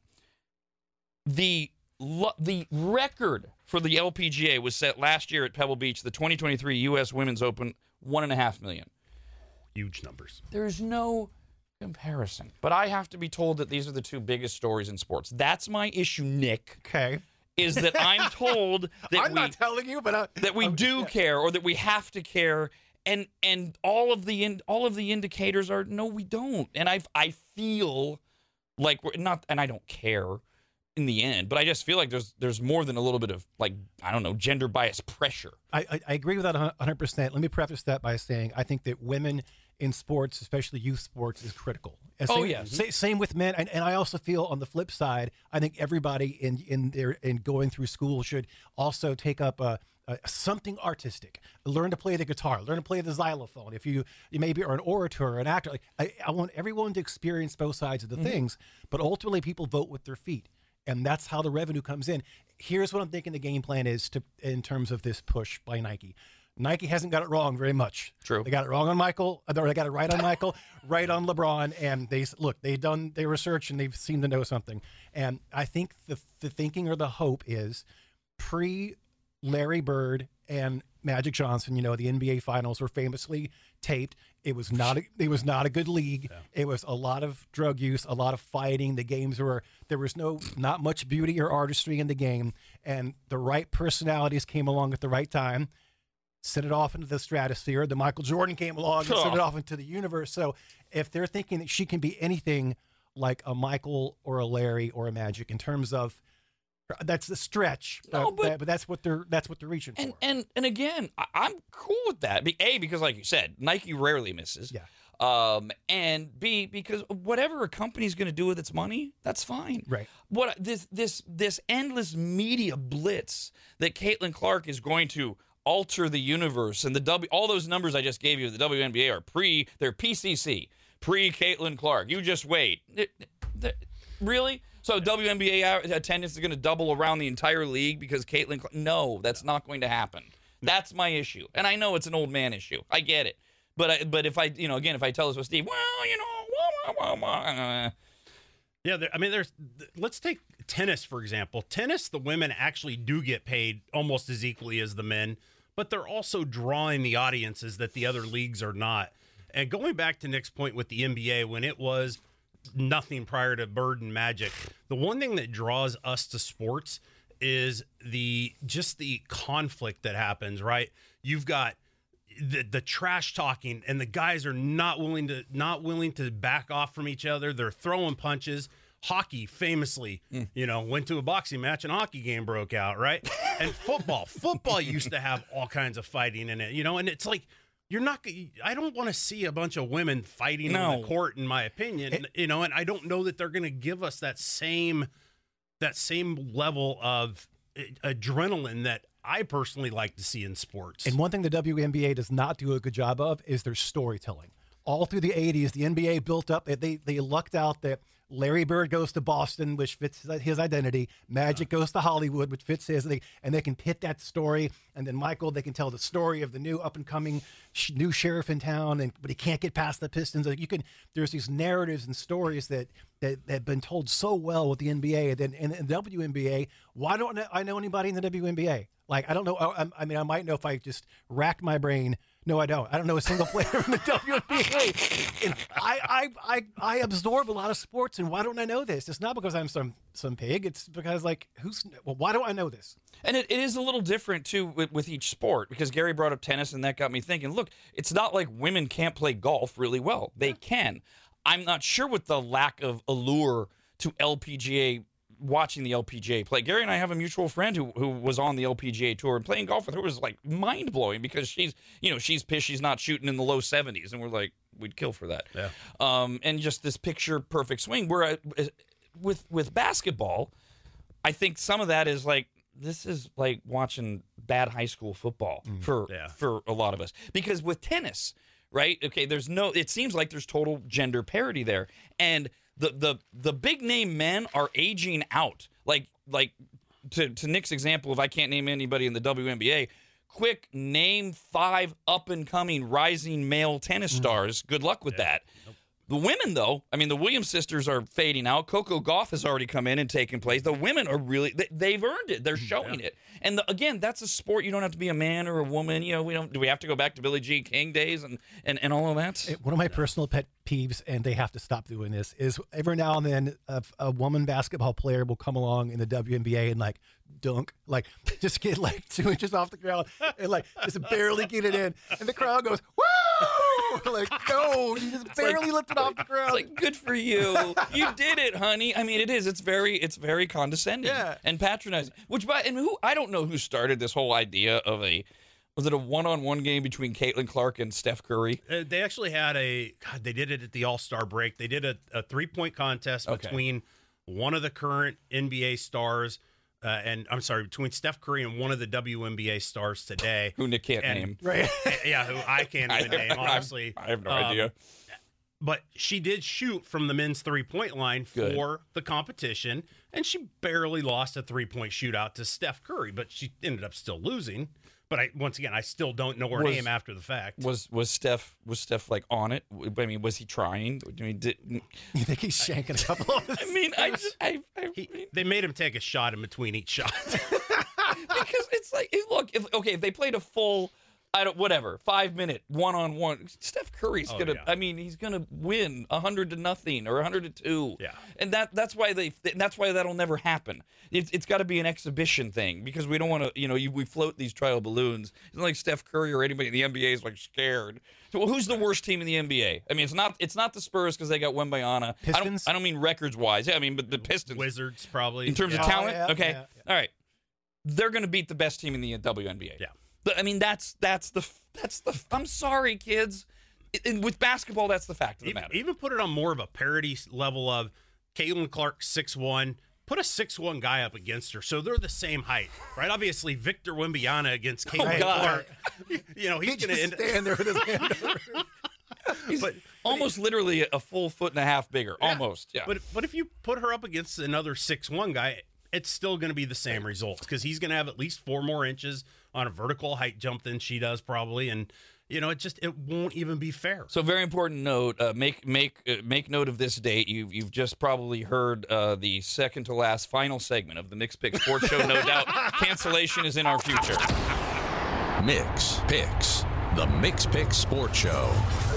The the record for the L P G A was set last year at Pebble Beach, the twenty twenty-three U S Women's Open, one and a half million. Huge numbers. There's no comparison. But I have to be told that these are the two biggest stories in sports. That's my issue, Nick. Okay. Is that I'm told that I'm we not telling you, but I, that we I'm- do yeah. care or that we have to care, and and all of the in, all of the indicators are no, we don't. And I I feel like we're not, and I don't care in the end, but I just feel like there's there's more than a little bit of, like, I don't know, gender bias pressure. I, I, I agree with that one hundred percent. Let me preface that by saying I think that women in sports, especially youth sports, is critical. And Oh, same, yes. sa- Same with men, and, and I also feel on the flip side, I think everybody in in their in going through school should also take up a, a something artistic. Learn to play the guitar. Learn to play the xylophone. If you you maybe are an orator or an actor, like I, I want everyone to experience both sides of the Mm-hmm. things. But ultimately, people vote with their feet, and that's how the revenue comes in. Here's what I'm thinking the game plan is to in terms of this push by Nike. Nike hasn't got it wrong very much. True. They got it wrong on Michael, or they got it right on Michael, right on LeBron, and they look, they've done their research and they've seemed to know something. And I think the the thinking or the hope is pre Larry Bird and Magic Johnson. You know, the N B A Finals were famously taped. It was not a, it was not a good league. Yeah. It was a lot of drug use, a lot of fighting. The games were there was no not much beauty or artistry in the game, and the right personalities came along at the right time. Sent it off into the stratosphere. The Michael Jordan came along and Oh. sent it off into the universe. So if they're thinking that she can be anything like a Michael or a Larry or a Magic in terms of that's the stretch, No, but, but- that- but that's what they're that's what they're reaching And for. and and again, I, I'm cool with that. Be- A, because like you said, Nike rarely misses. Yeah. Um, and B, because whatever a company's going to do with its money, that's fine. Right. What this this this endless media blitz that Caitlin Clark is going to alter the universe, and the W, all those numbers I just gave you, the W N B A are pre, they're P C C, pre Caitlin Clark. You just wait. It- it- really? So W N B A attendance is going to double around the entire league because Caitlin Clark? No, that's not going to happen. That's my issue. And I know it's an old man issue. I get it. But I, but if I, you know, again, if I tell this with Steve, well, you know, wah, wah, wah, wah, uh, Yeah, there, I mean, there's. Let's take tennis for example. Tennis, the women actually do get paid almost as equally as the men, but they're also drawing the audiences that the other leagues are not. And going back to Nick's point with the N B A, when it was nothing prior to Bird and Magic, the one thing that draws us to sports is the just the conflict that happens. Right, you've got the the trash talking, and the guys are not willing to not willing to back off from each other. They're throwing punches. Hockey famously, mm. you know, went to a boxing match and a hockey game broke out, right? And football, football used to have all kinds of fighting in it, you know, and it's like you're not. I don't want to see a bunch of women fighting No. on the court, in my opinion, It, you know, and I don't know that they're going to give us that same that same level of adrenaline that I personally like to see in sports. And one thing the W N B A does not do a good job of is their storytelling. All through the eighties, the N B A built up, they they lucked out that Larry Bird goes to Boston, which fits his identity. Magic goes to Hollywood, which fits his, and they, and they can pit that story. And then Michael, they can tell the story of the new up-and-coming sh- new sheriff in town, and but he can't get past the Pistons. Like you can, there's these narratives and stories that that, that have been told so well with the N B A. And then in the W N B A, why don't I know anybody in the W N B A? Like, I don't know. I, I mean, I might know if I just racked my brain. No, I don't. I don't know a single player in the W N B A. And I, I, I, I absorb a lot of sports, and why don't I know this? It's not because I'm some some pig. It's because, like, who's? Well, why don't I know this? And it, it is a little different, too, with, with each sport, because Gary brought up tennis, and that got me thinking, look, it's not like women can't play golf really well. They can. I'm not sure what the lack of allure to L P G A watching the L P G A play. Gary and I have a mutual friend who who was on the L P G A tour, and playing golf with her was like mind blowing because she's, you know, she's pissed she's not shooting in the low seventies, and we're like, we'd kill for that. Yeah. Um, and just this picture perfect swing. Where with with basketball, I think some of that is like this is like watching bad high school football mm, for yeah. for a lot of us. Because with tennis, right? Okay, there's no. It seems like there's total gender parity there, and The, the the big name men are aging out. Like like to, to Nick's example, if I can't name anybody in the W N B A, quick name five up and coming rising male tennis stars. Good luck with yeah. that. Nope. The women, though, I mean, the Williams sisters are fading out. Coco Gauff has already come in and taken place. The women are really, they, they've earned it. They're showing yeah. it. And the, again, that's a sport. You don't have to be a man or a woman. You know, we don't, do we have to go back to Billie Jean King days and, and, and all of that? One of my personal pet peeves, and they have to stop doing this, is every now and then a, a woman basketball player will come along in the W N B A and like dunk, like just get like two inches off the ground and like just barely get it in. And the crowd goes, woo! Like, no, you just barely like, lifted off the ground. It's like, good for you. You did it, honey. I mean, it is. It's very, it's very condescending yeah. and patronizing. Which, by and who I don't know who started this whole idea of a Was it a one-on-one game between Caitlin Clark and Steph Curry? Uh, they actually had a God. They did it at the All-Star break. They did a, a three-point contest Okay. between one of the current N B A stars, uh, and I'm sorry, between Steph Curry and one of the W N B A stars today. Who Nick can't And- name. Right. Yeah, who I can't even I- name, honestly. I have no Um, idea. But she did shoot from the men's three-point line Good. for the competition, and she barely lost a three-point shootout to Steph Curry, but she ended up still losing. But I, once again, I still don't know her Was- name after the fact. Was was Steph was Steph like on it? I mean, was he trying? I mean, did, You think he's shanking a couple of I mean, I just I, I He, they made him take a shot in between each shot. because it's like, it- look, if, okay, if they played a full, I don't, whatever, five minute one on one, Steph Curry's Oh, gonna, yeah. I mean, he's gonna win a hundred to nothing or a hundred to two. Yeah. and that that's why they, that's why that'll never happen. It's it's got to be an exhibition thing because we don't want to, you know, you, we float these trial balloons. It's not like Steph Curry or anybody in the N B A is like scared. So well, who's the worst team in the N B A? I mean, it's not it's not the Spurs because they got Wembanyama. I don't Pistons? I don't mean records wise. Yeah, I mean, but the Pistons. Wizards, probably. In terms Yeah. of talent, yeah, okay, yeah, yeah. all right, they're going to beat the best team in the W N B A. Yeah. But, I mean that's that's the that's the. I'm sorry, kids. I- I- with basketball, that's the fact of the Even, matter. even put it on more of a parity level of Caitlin Clark, six one. Put a six one guy up against her, so they're the same height, right? Obviously, Victor Wembanyama against Caitlin Oh, God. Clark. You know, he's He going to just end stand there with his hand over. He's but- almost literally a full foot and a half bigger. Almost, yeah. But but if you put her up against another six one guy, it's still going to be the same results because he's going to have at least four more inches on a vertical height jump than she does probably, and you know it just it won't even be fair. So very important note. Uh, make make uh, make note of this date. You've you've just probably heard uh, the second to last final segment of the Mix Pick Sports Show. No doubt, cancellation is in our future. Mix Picks, the Mix Pick Sports Show.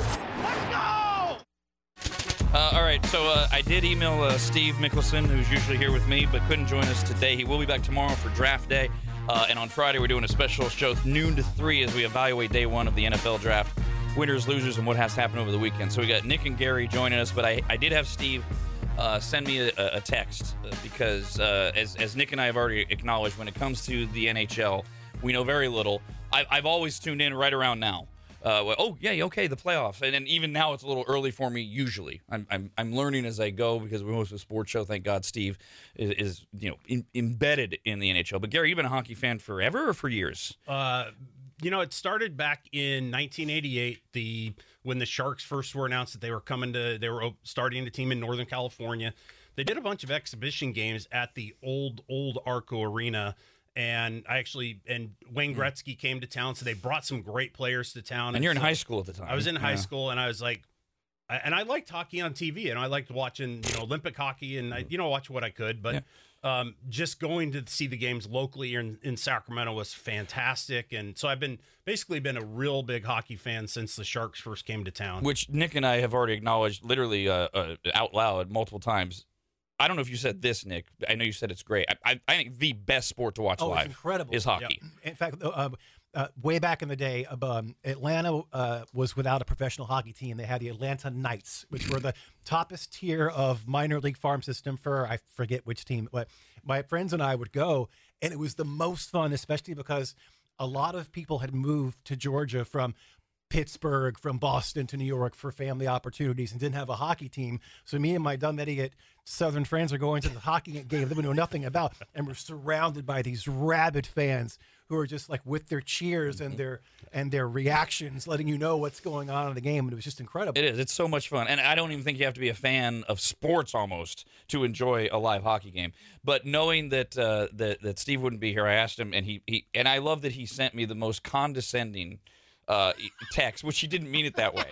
Uh, all right, so uh, I did email uh, Steve Mickelson, who's usually here with me, but couldn't join us today. He will be back tomorrow for draft day, uh, and on Friday we're doing a special show noon to three as we evaluate day one of the N F L draft, winners, losers, and what has happened over the weekend. So we got Nick and Gary joining us, but I, I did have Steve uh, send me a, a text uh, because, uh, as, as Nick and I have already acknowledged, when it comes to the N H L, we know very little. I, I've always tuned in right around now. Uh, well, oh yeah, okay, the playoffs, and then even now it's a little early for me. Usually, I'm I'm, I'm learning as I go because we host a sports show. Thank God, Steve is, is you know in, embedded in the N H L. But Gary, you've been a hockey fan forever or for years? Uh, you know, it started back in nineteen eighty-eight. The when the Sharks first were announced that they were coming to, they were starting a team in Northern California. They did a bunch of exhibition games at the old old Arco Arena. And I actually, and Wayne Gretzky came to town, so they brought some great players to town. And you're in so high school at the time. I was in high Yeah. school, and I was like, I- and I liked hockey on T V, and I liked watching, you know, Olympic hockey, and I, you know, watch what I could. But um, just going to see the games locally in, in Sacramento was fantastic, and so I've been basically been a real big hockey fan since the Sharks first came to town. Which Nick and I have already acknowledged, literally uh, uh, out loud multiple times. I don't know if you said this, Nick. I know you said it's great. I, I, I think the best sport to watch Oh, live it's incredible. is hockey. In fact, uh, uh, way back in the day, um, Atlanta uh, was without a professional hockey team. They had the Atlanta Knights, which were the toppest tier of minor league farm system for, I forget which team, but my friends and I would go, and it was the most fun, especially because a lot of people had moved to Georgia from Pittsburgh, from Boston to New York for family opportunities and didn't have a hockey team. So me and my dumb idiot Southern friends are going to the hockey game that we know nothing about, and we're surrounded by these rabid fans who are just like with their cheers and their and their reactions, letting you know what's going on in the game. And it was just incredible. It is. It's so much fun. And I don't even think you have to be a fan of sports almost to enjoy a live hockey game. But knowing that uh, that, that Steve wouldn't be here, I asked him, and he, he and I love that he sent me the most condescending uh, text, which he didn't mean it that way.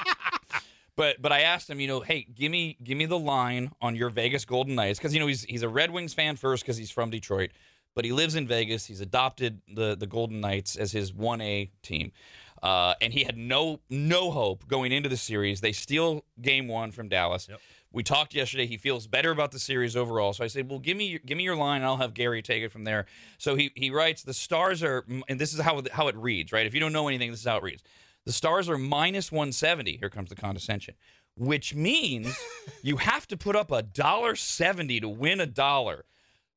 But but I asked him, you know, hey, give me give me the line on your Vegas Golden Knights, because you know he's he's a Red Wings fan first because he's from Detroit, but he lives in Vegas. He's adopted the the Golden Knights as his one A team, uh, and he had no no hope going into the series. They steal game one from Dallas. Yep. We talked yesterday. He feels better about the series overall. So I said, well, give me your, give me your line, and I'll have Gary take it from there. So he he writes, the Stars are, and this is how how it reads, right? If you don't know anything, this is how it reads. The Stars are minus one seventy. Here comes the condescension, which means you have to put up a dollar seventy to win a dollar.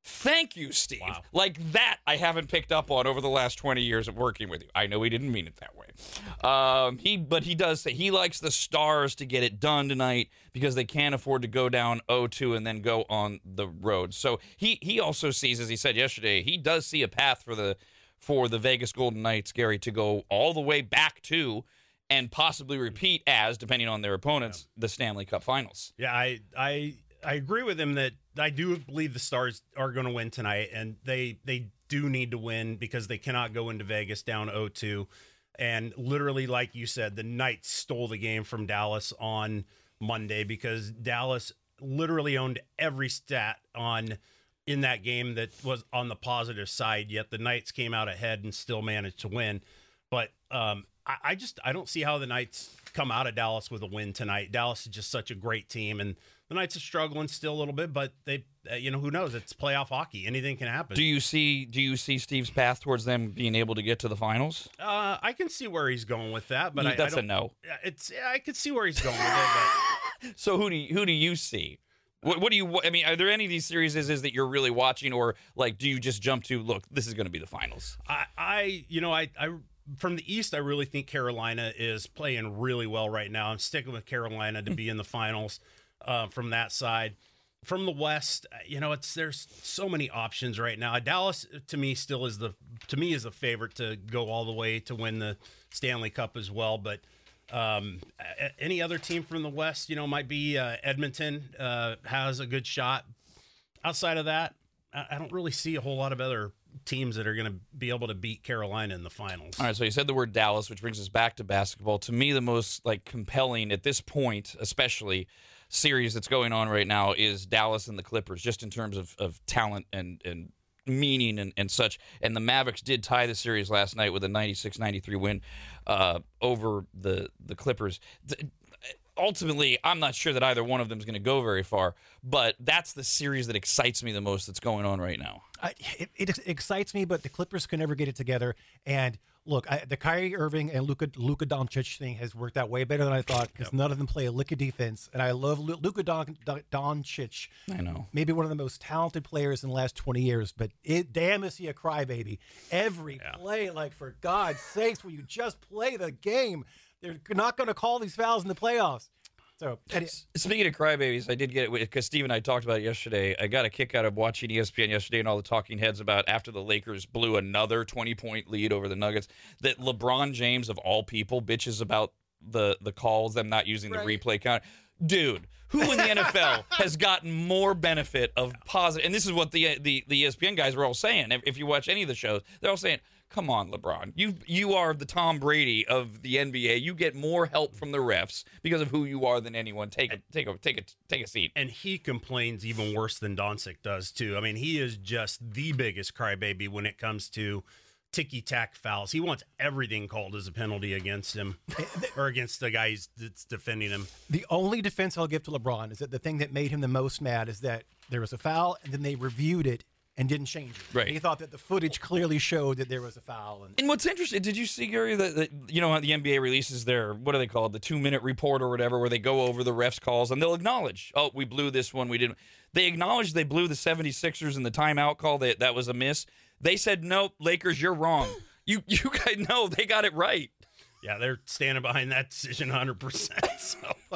Thank you, Steve. Wow. Like that, I haven't picked up on over the last twenty years of working with you. I know he didn't mean it that way. Um, he, but he does say he likes the Stars to get it done tonight because they can't afford to go down oh two and then go on the road. So he he also sees, as he said yesterday, he does see a path for the for the Vegas Golden Knights, Gary, to go all the way back to and possibly repeat as, depending on their opponents, yeah. the Stanley Cup Finals. Yeah, I I I agree with him that I do believe the Stars are going to win tonight, and they they do need to win because they cannot go into Vegas down oh two. And literally, like you said, the Knights stole the game from Dallas on Monday because Dallas literally owned every stat on in that game that was on the positive side, yet the Knights came out ahead and still managed to win. But um, I, I just I don't see how the Knights come out of Dallas with a win tonight. Dallas is just such a great team, and the Knights are struggling still a little bit, but they, uh, you know, who knows? It's playoff hockey. Anything can happen. Do you see? Do you see Steve's path towards them being able to get to the finals? Uh, I can see where he's going with that, but I, that's I don't, a no. It's yeah, I can see where he's going with it. But. So who do you, who do you see? What, what do you? I mean, are there any of these series is, is that you're really watching, or like, do you just jump to look? This is going to be the finals. I, I, you know, I, I. From the East, I really think Carolina is playing really well right now. I'm sticking with Carolina to be in the finals. Uh, from that side, from the West, you know, it's there's so many options right now. Dallas, to me, still is the to me is the favorite to go all the way to win the Stanley Cup as well. But um, any other team from the West, you know, might be uh, Edmonton uh, has a good shot. Outside of that, I, I don't really see a whole lot of other teams that are going to be able to beat Carolina in the finals. All right, so you said the word Dallas, which brings us back to basketball. To me, the most like compelling at this point, especially. Series that's going on right now is Dallas and the Clippers, just in terms of, of talent and, and meaning and, and such. And the Mavericks did tie the series last night with a ninety-six ninety-three win uh, over the, the Clippers. The, ultimately, I'm not sure that either one of them is going to go very far, but that's the series that excites me the most that's going on right now. I, it, it excites me, but the Clippers can never get it together. And look, I, the Kyrie Irving and Luka Luka Doncic thing has worked out way better than I thought because yep. none of them play a lick of defense. And I love Luka Don, Don, Doncic. I know. Maybe one of the most talented players in the last twenty years, but it, damn is he a crybaby. Every yeah. play, like, for God's sakes, will you just play the game? They're not going to call these fouls in the playoffs. So, speaking of crybabies, I did get it because Steve and I talked about it yesterday. I got a kick out of watching E S P N yesterday and all the talking heads about after the Lakers blew another twenty-point lead over the Nuggets that LeBron James, of all people, bitches about the, the calls, them not using right. the replay count. Dude, who in the N F L has gotten more benefit of positive? And this is what the, the, the E S P N guys were all saying. If you watch any of the shows, they're all saying, come on, LeBron. You you are the Tom Brady of the N B A. You get more help from the refs because of who you are than anyone. Take a take a take a take a seat. And he complains even worse than Doncic does too. I mean, he is just the biggest crybaby when it comes to ticky-tack fouls. He wants everything called as a penalty against him or against the guy that's defending him. The only defense I'll give to LeBron is that the thing that made him the most mad is that there was a foul and then they reviewed it and didn't change it. Right. He thought that the footage clearly showed that there was a foul. And, and what's interesting, did you see, Gary, that, that you know how the N B A releases their, what do they call it, the two-minute report or whatever, where they go over the refs' calls, and they'll acknowledge, oh, we blew this one, we didn't. They acknowledged they blew the seventy-sixers in the timeout call, that, that was a miss. They said, nope, Lakers, you're wrong. you you guys know they got it right. Yeah, they're standing behind that decision one hundred percent. So,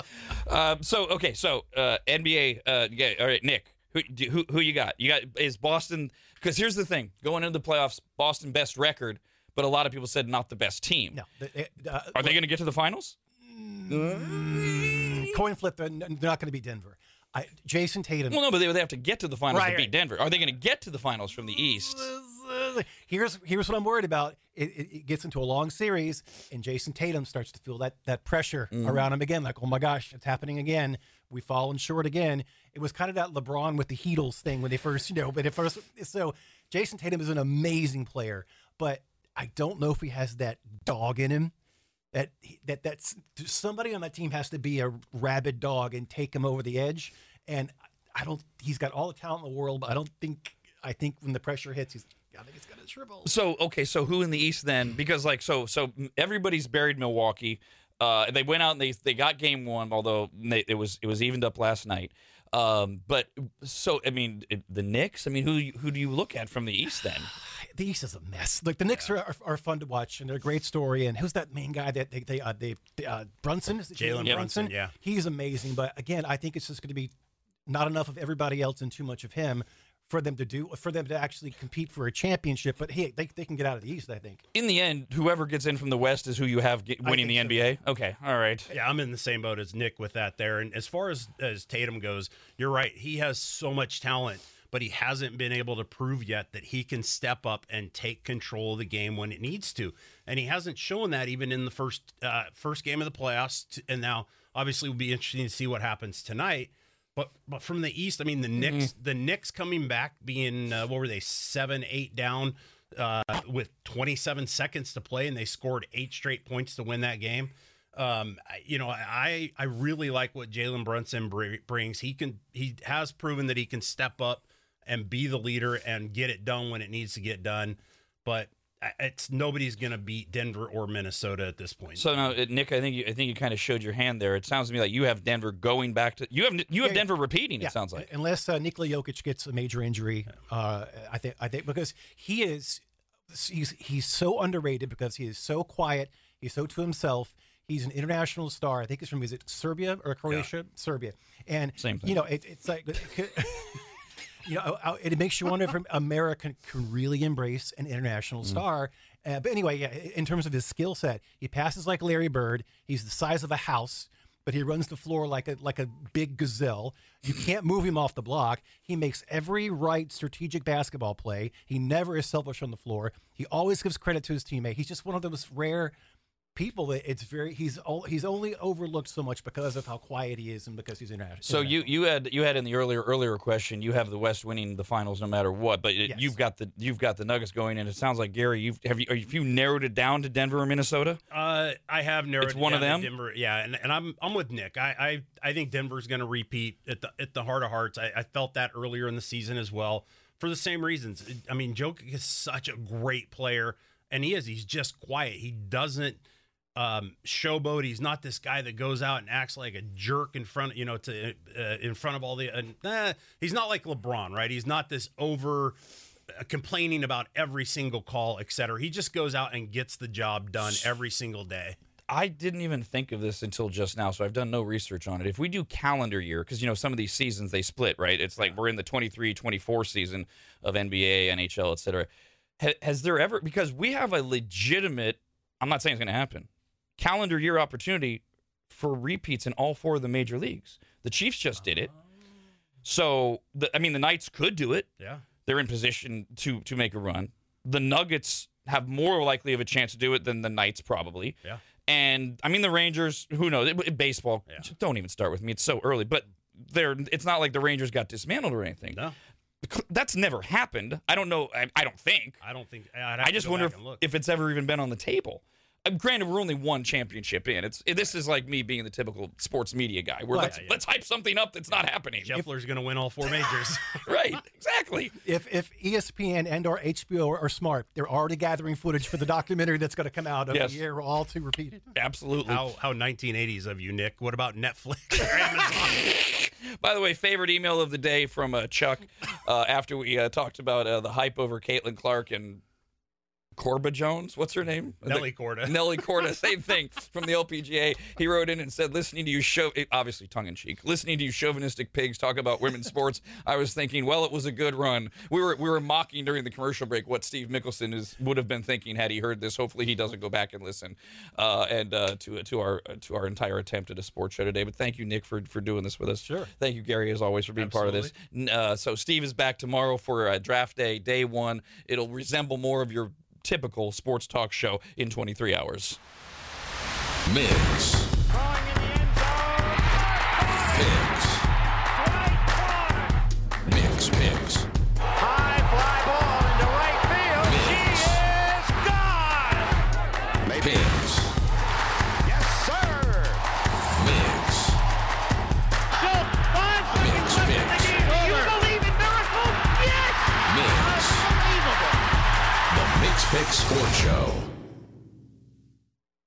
um, so okay, so uh, N B A, uh, yeah, all right, Nick. Who, who who you got? You got is Boston? Because here's the thing: going into the playoffs, Boston best record, but a lot of people said not the best team. No, they, uh, are they going to get to the finals? Mm, coin flip. They're not going to beat Denver. I, Jason Tatum. Well, no, but they they have to get to the finals right, to beat right. Denver. Are they going to get to the finals from the East? Here's here's what I'm worried about. It, it, it gets into a long series, and Jason Tatum starts to feel that that pressure mm. around him again. Like, oh my gosh, it's happening again. We've fallen short again. It was kind of that LeBron with the Heatles thing when they first, you know, but at first. So Jason Tatum is an amazing player, but I don't know if he has that dog in him. That that that's somebody on that team has to be a rabid dog and take him over the edge. And I don't. He's got all the talent in the world, but I don't think. I think when the pressure hits, he's. I think it's gonna dribble. So okay, so who in the East then? Because like so so everybody's buried Milwaukee. Uh, they went out and they they got game one, although they, it was it was evened up last night. Um, but so I mean, it, the Knicks. I mean, who who do you look at from the East then? The East is a mess. Like the Knicks are, are, are fun to watch and they're a great story. And who's that main guy that they they uh, they uh, Brunson? Is it Jalen Jalen Brunson, yeah. He's amazing. But again, I think it's just going to be not enough of everybody else and too much of him for them to do for them to actually compete for a championship. But hey, they they can get out of the East, I think. In the end, whoever gets in from the West is who you have get, winning the so. N B A. Okay, all right. Yeah, I'm in the same boat as Nick with that there. And as far as, as Tatum goes, you're right. He has so much talent, but he hasn't been able to prove yet that he can step up and take control of the game when it needs to. And he hasn't shown that even in the first uh, first game of the playoffs. And now, obviously, it will be interesting to see what happens tonight. But but from the East, I mean, the Knicks, mm-hmm. the Knicks coming back, being uh, what were they, seven, eight down uh, with twenty-seven seconds to play, and they scored eight straight points to win that game. Um, you know, I I really like what Jalen Brunson br- brings. He can he has proven that he can step up and be the leader and get it done when it needs to get done. But it's nobody's going to beat Denver or Minnesota at this point. So now, Nick, I think you, I think you kind of showed your hand there. It sounds to me like you have Denver going back to you have you have yeah, Denver repeating. Yeah. It sounds like unless uh, Nikola Jokic gets a major injury, uh, I think I think because he is he's he's so underrated because he is so quiet. He's so to himself. He's an international star. I think he's from is it Serbia or Croatia? Yeah. Serbia. And Same thing. You know, it, it's like. You know, it makes you wonder if America can really embrace an international star. Uh, but anyway, yeah, in terms of his skill set, he passes like Larry Bird. He's the size of a house, but he runs the floor like a like a big gazelle. You can't move him off the block. He makes every right strategic basketball play. He never is selfish on the floor. He always gives credit to his teammate. He's just one of those rare people that it's very he's he's only overlooked so much because of how quiet he is and because he's international. So you you had you had in the earlier earlier question you have the West winning the finals no matter what, but it, yes. you've got the you've got the Nuggets going, and it sounds like Gary you've have you have you narrowed it down to Denver or Minnesota? Uh, I have narrowed it's it one down of them. To Denver, yeah, and, and I'm I'm with Nick. I I, I think Denver's going to repeat at the at the heart of hearts. I, I felt that earlier in the season as well for the same reasons. I mean, Jokic is such a great player, and he is. He's just quiet. He doesn't. Um, showboat. He's not this guy that goes out and acts like a jerk in front, you know, to uh, in front of all the. Uh, nah, he's not like LeBron, right? He's not this over uh, complaining about every single call, et cetera. He just goes out and gets the job done every single day. I didn't even think of this until just now, so I've done no research on it. If we do calendar year, because, you know, some of these seasons they split, right? It's like we're in the twenty-three twenty-four season of N B A, N H L, et cetera. Ha- has there ever, because we have a legitimate, I'm not saying it's going to happen, calendar year opportunity for repeats in all four of the major leagues. The Chiefs just did it. So, the, I mean, the Knights could do it. Yeah. They're in position to to make a run. The Nuggets have more likely of a chance to do it than the Knights probably. Yeah. And, I mean, the Rangers, who knows? It, it, baseball, yeah. Don't even start with me. It's so early. But they're, it's not like the Rangers got dismantled or anything. No. That's never happened. I don't know. I, I don't think. I don't think. I'd have I just to go wonder back if, and look. if it's ever even been on the table. Uh, granted, we're only one championship in. It's it, this is like me being the typical sports media guy. Where Right. let's, Yeah, yeah. let's hype something up that's not happening. Jeffler's going to win all four majors. Right, exactly. If if E S P N and or H B O are, are smart, they're already gathering footage for the documentary that's going to come out of Yes. the year all to repeat it. Absolutely. how how nineteen eighties of you, Nick. What about Netflix or Amazon? By the way, favorite email of the day from uh, Chuck uh, after we uh, talked about uh, the hype over Caitlin Clark and Corba Jones. What's her name? Nelly The- Corda. Nelly Corda, same thing from the L P G A. He wrote in and said, listening to you show, obviously tongue in cheek, listening to you chauvinistic pigs talk about women's sports, I was thinking, well, it was a good run. We were we were mocking during the commercial break what Steve Mickelson is would have been thinking had he heard this. Hopefully he doesn't go back and listen uh, and uh, to to our to our entire attempt at a sports show today. But thank you, Nick, for for doing this with us. Sure. Thank you, Gary, as always, for being part of this. N- Uh, so Steve is back tomorrow for uh, draft day, day one. It'll resemble more of your typical sports talk show in twenty-three hours. Mix. Throwing in the end zone. Picks. Right corner. Mix picks. High fly ball into right field. Mix. She is gone. Picks. Yes, sir. Mix. Still five seconds Mix, left in mix. the game. Do you believe in miracles? Yes. Mix. Unbelievable. The Mix Picks Sports Show.